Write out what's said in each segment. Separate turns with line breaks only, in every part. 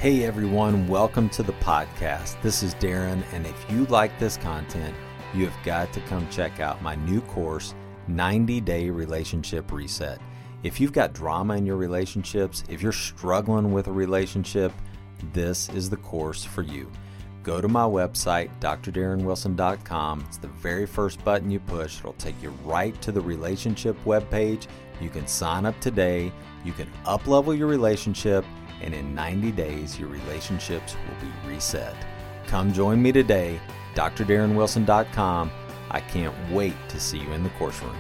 Hey everyone, welcome to the podcast. This is Darren, and if you like this content, you have got to come check out my new course, 90-Day Relationship Reset. If you've got drama in your relationships, if you're struggling with a relationship, this is the course for you. Go to my website, drdarrenwilson.com. It's the very first button you push. It'll take you right to the relationship webpage. You can sign up today. You can up-level your relationship, and in 90 days, your relationships will be reset. Come join me today, drdarrenwilson.com. I can't wait to see you in the course room.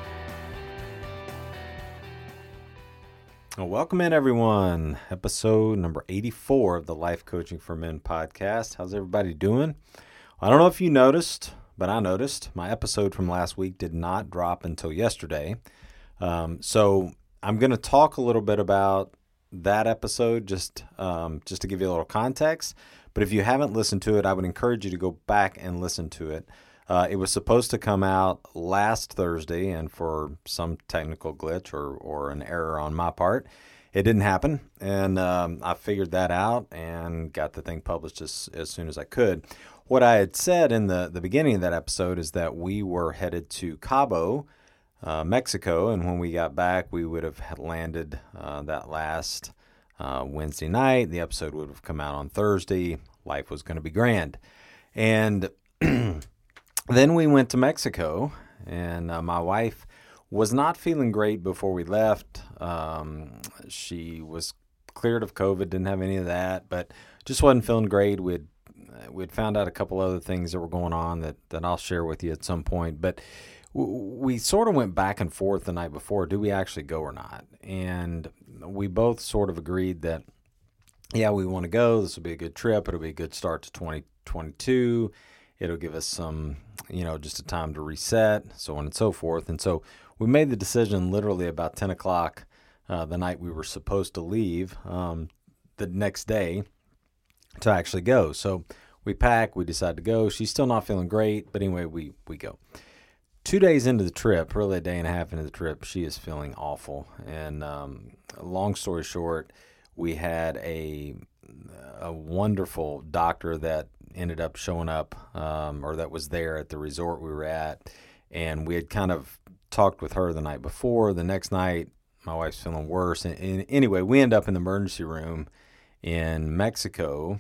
Well, welcome in, everyone. Episode number 84 of the Life Coaching for Men podcast. How's everybody doing? I don't know if you noticed, but I noticed my episode from last week did not drop until yesterday. So I'm going to talk a little bit about that episode just to give you a little context. But if you haven't listened to it, I would encourage you to go back and listen to it. It was supposed to come out last Thursday, and for some technical glitch or an error on my part, it didn't happen. And I figured that out and got the thing published as soon as I could. What I had said in the beginning of that episode is that we were headed to Cabo, Mexico, and when we got back, we would have landed that last Wednesday night. The episode would have come out on Thursday. Life was going to be grand. And then we went to Mexico, and my wife was not feeling great before we left. She was cleared of COVID, didn't have any of that, but just wasn't feeling great. We'd found out a couple other things that were going on that I'll share with you at some point, but we sort of went back and forth the night before. Do we actually go or not? And we both sort of agreed that, yeah, we want to go. This will be a good trip. It'll be a good start to 2022. It'll give us some, just a time to reset, so on and so forth. And so we made the decision literally about 10 o'clock the night we were supposed to leave the next day to actually go. So we pack, we decide to go. She's still not feeling great, but anyway, we go. 2 days into the trip, really a day and a half into the trip, she is feeling awful. And long story short, we had a wonderful doctor that ended up showing up, or that was there at the resort we were at. And we had kind of talked with her the night before. The next night, my wife's feeling worse. And anyway, we end up in the emergency room in Mexico,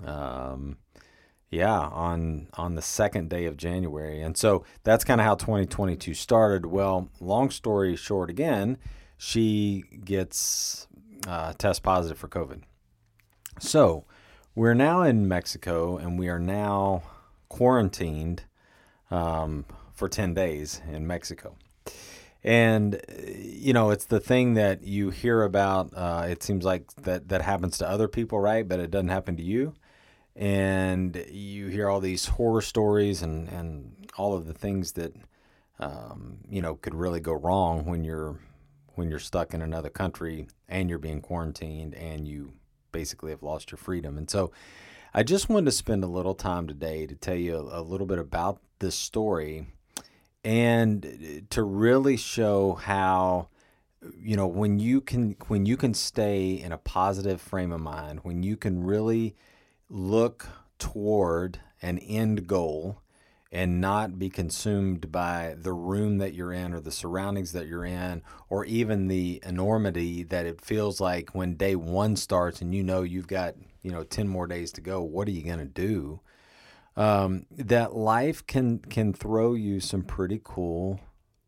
on the second day of January. And so that's kind of how 2022 started. Well, long story short again, she gets test positive for COVID. So we're now in Mexico, and we are now quarantined for 10 days in Mexico. And, it's the thing that you hear about. It seems like that happens to other people, right? But it doesn't happen to you. And you hear all these horror stories and all of the things that, could really go wrong when you're stuck in another country and you're being quarantined and you basically have lost your freedom. And so I just wanted to spend a little time today to tell you a little bit about this story and to really show how, when you can stay in a positive frame of mind, when you can really look toward an end goal and not be consumed by the room that you're in or the surroundings that you're in, or even the enormity that it feels like when day one starts and you've got 10 more days to go. What are you going to do? That life can throw you some pretty cool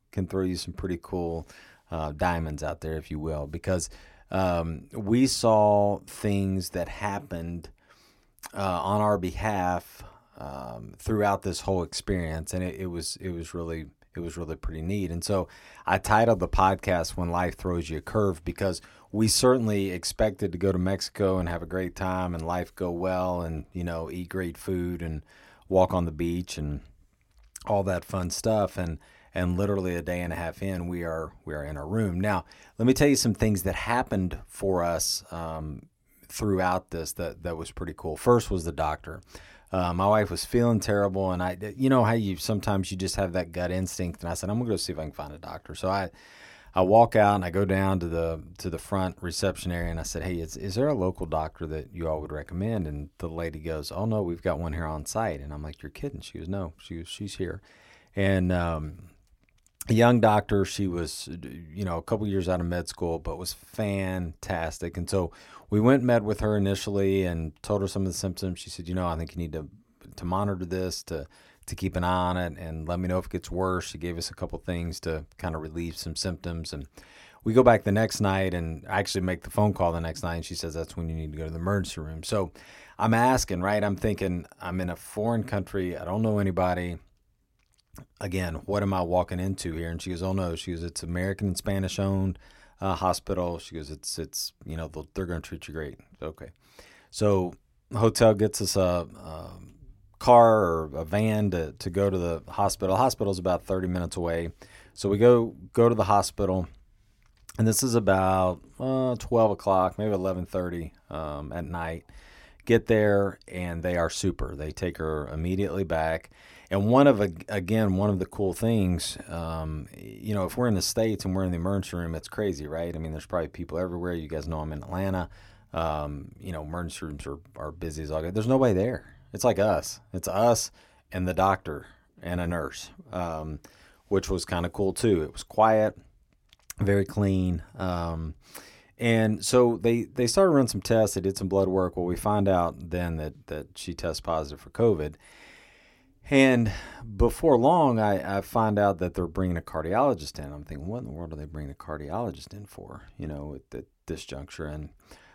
diamonds out there, if you will, because we saw things that happened on our behalf throughout this whole experience, and it was really pretty neat. And so I titled the podcast "When Life Throws You a Curve," because we certainly expected to go to Mexico and have a great time and life go well and eat great food and walk on the beach and all that fun stuff. And literally a day and a half in, we are in our room. Now, let me tell you some things that happened for us throughout this that was pretty cool. First was the doctor. My wife was feeling terrible, and how you sometimes you just have that gut instinct, and I said, I'm gonna go see if I can find a doctor. So I walk out and I go down to the front reception area and I said, "Hey, is there a local doctor that you all would recommend?" And the lady goes, "Oh no, we've got one here on site." And I'm like, "You're kidding?" She goes, "No, she's here." And a young doctor, she was, a couple years out of med school, but was fantastic. And so we went and met with her initially and told her some of the symptoms. She said, "I think you need to monitor this, to keep an eye on it, and let me know if it gets worse." She gave us a couple things to kind of relieve some symptoms. And we go back the next night and actually make the phone call the next night. And she says, "That's when you need to go to the emergency room." So I'm asking, right? I'm thinking, I'm in a foreign country. I don't know anybody. Again, what am I walking into here? And she goes, "Oh no." She goes, "It's American and Spanish owned hospital." She goes, "It's they're going to treat you great." Okay. So the hotel gets us a car or a van to go to the hospital. The hospital's about 30 minutes away. So we go to the hospital, and this is about 12 o'clock, maybe 11:30 at night. Get there, and they are super. They take her immediately back. And one of the cool things, if we're in the States and we're in the emergency room, it's crazy, right? I mean, there's probably people everywhere. You guys know I'm in Atlanta. Emergency rooms are busy as all get. There's nobody there. It's like us. It's us and the doctor and a nurse, which was kind of cool too. It was quiet, very clean. And so they started running some tests. They did some blood work. Well, we find out then that she tests positive for COVID. And before long, I find out that they're bringing a cardiologist in. I'm thinking, what in the world are they bringing a cardiologist in for, at this juncture? And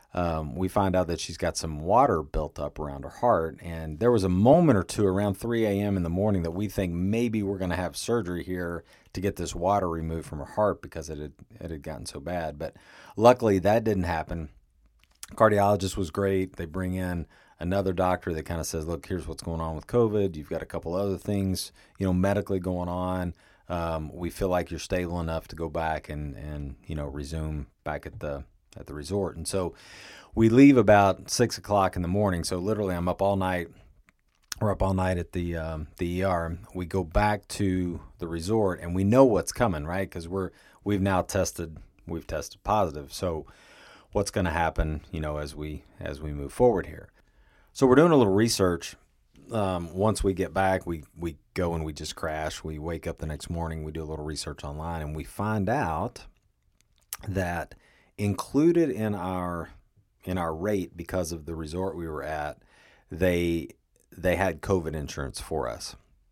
we find out that she's got some water built up around her heart. And there was a moment or two around 3 a.m. in the morning that we think maybe we're going to have surgery here to get this water removed from her heart because it had gotten so bad. But luckily, that didn't happen. Cardiologist was great. They bring in another doctor that kind of says, "Look, here's what's going on with COVID. You've got a couple other things, medically going on. We feel like you're stable enough to go back and resume back at the resort." And so we leave about 6 o'clock in the morning. So literally, I'm up all night. We're up all night at the ER. We go back to the resort, and we know what's coming, right? Because we've tested positive. So what's going to happen, as we move forward here? So we're doing a little research. Once we get back, we go and we just crash. We wake up the next morning. We do a little research online, and we find out that included in our rate, because of the resort we were at, they had COVID insurance for us.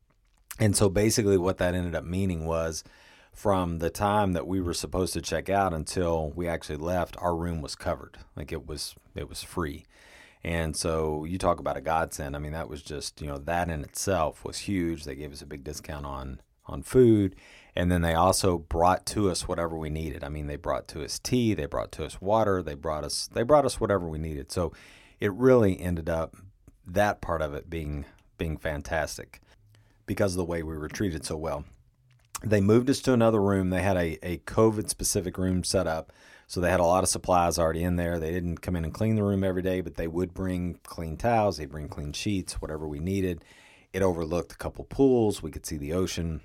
And so basically what that ended up meaning was, from the time that we were supposed to check out until we actually left, our room was covered. Like it was free. And so you talk about a godsend. I mean, that was just, that in itself was huge. They gave us a big discount on food. And then they also brought to us whatever we needed. I mean, they brought to us tea, they brought to us water, they brought us whatever we needed. So it really ended up, that part of it being fantastic because of the way we were treated so well. They moved us to another room. They had a COVID specific room set up. So they had a lot of supplies already in there. They didn't come in and clean the room every day, but they would bring clean towels. They'd bring clean sheets, whatever we needed. It overlooked a couple pools. We could see the ocean.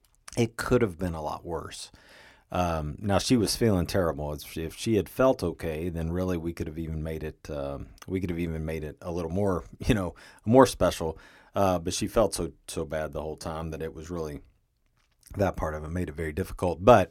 It could have been a lot worse. Now, she was feeling terrible. If she had felt okay, then really we could have even made it. We could have even made it a little more, more special. But she felt so bad the whole time that it was really, that part of it made it very difficult. But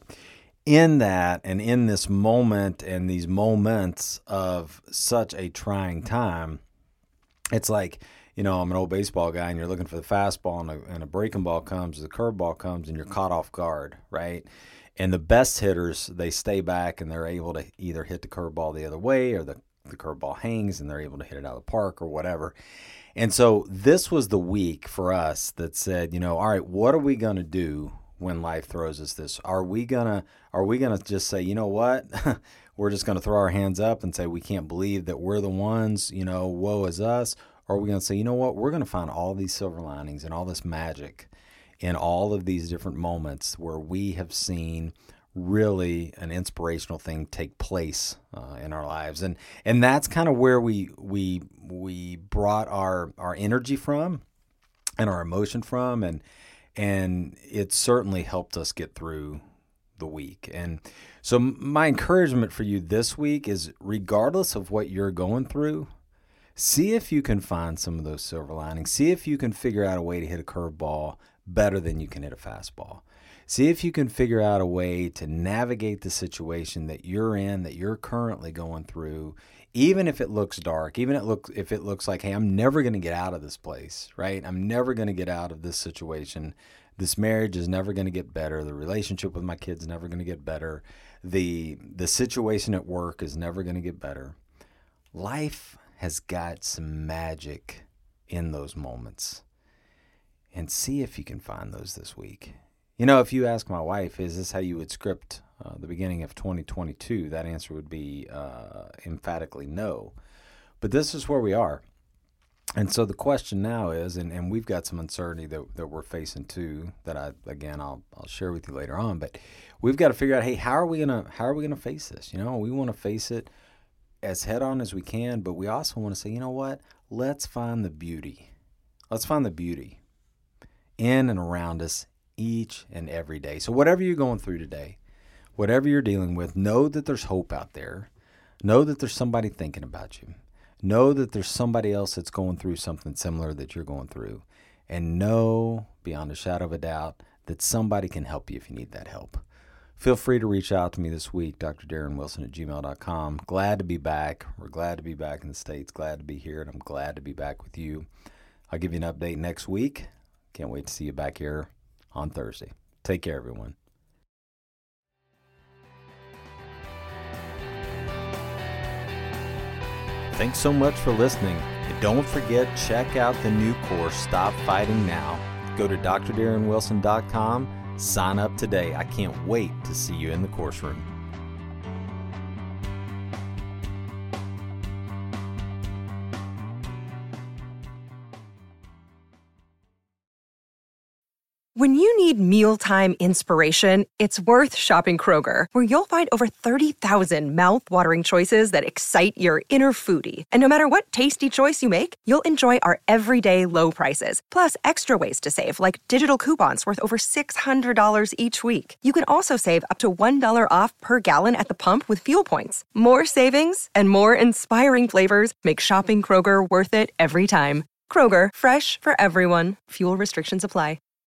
in that, and in this moment and these moments of such a trying time, it's like, I'm an old baseball guy, and you're looking for the fastball, and a breaking ball comes, the curveball comes, and you're caught off guard, right? And the best hitters, they stay back, and they're able to either hit the curveball the other way, or the curveball hangs, and they're able to hit it out of the park or whatever. And so this was the week for us that said, all right, what are we going to do when life throws us this? Are we gonna just say, what? We're just gonna throw our hands up and say we can't believe that we're the ones, woe is us? Or are we gonna say, we're gonna find all these silver linings and all this magic in all of these different moments where we have seen really an inspirational thing take place in our lives, and that's kind of where we brought our energy from and our emotion from, and it certainly helped us get through the week. And so my encouragement for you this week is, regardless of what you're going through, see if you can find some of those silver linings. See if you can figure out a way to hit a curveball better than you can hit a fastball. See if you can figure out a way to navigate the situation that you're in, that you're currently going through, even if it looks dark, even if it looks like, hey, I'm never going to get out of this place, right? I'm never going to get out of this situation. This marriage is never going to get better. The relationship with my kids is never going to get better. The situation at work is never going to get better. Life has got some magic in those moments. And see if you can find those this week. You know, if you ask my wife, is this how you would script the beginning of 2022? That answer would be emphatically no. But this is where we are. And so the question now is, and we've got some uncertainty that we're facing too, that I'll share with you later on. But we've got to figure out, hey, how are we gonna face this? You know, we want to face it as head on as we can, but we also want to say, you know what? Let's find the beauty. Let's find the beauty in and around us each and every day. So whatever you're going through today, whatever you're dealing with, know that there's hope out there. Know that there's somebody thinking about you. Know that there's somebody else that's going through something similar that you're going through. And know, beyond a shadow of a doubt, that somebody can help you if you need that help. Feel free to reach out to me this week, drdarrenwilson@gmail.com. Glad to be back. We're glad to be back in the States. Glad to be here, and I'm glad to be back with you. I'll give you an update next week. Can't wait to see you back here on Thursday. Take care, everyone. Thanks so much for listening. And don't forget, check out the new course, Stop Fighting Now. Go to drdarrenwilson.com. Sign up today. I can't wait to see you in the course room.
When you need mealtime inspiration, it's worth shopping Kroger, where you'll find over 30,000 mouth-watering choices that excite your inner foodie. And no matter what tasty choice you make, you'll enjoy our everyday low prices, plus extra ways to save, like digital coupons worth over $600 each week. You can also save up to $1 off per gallon at the pump with fuel points. More savings and more inspiring flavors make shopping Kroger worth it every time. Kroger, fresh for everyone. Fuel restrictions apply.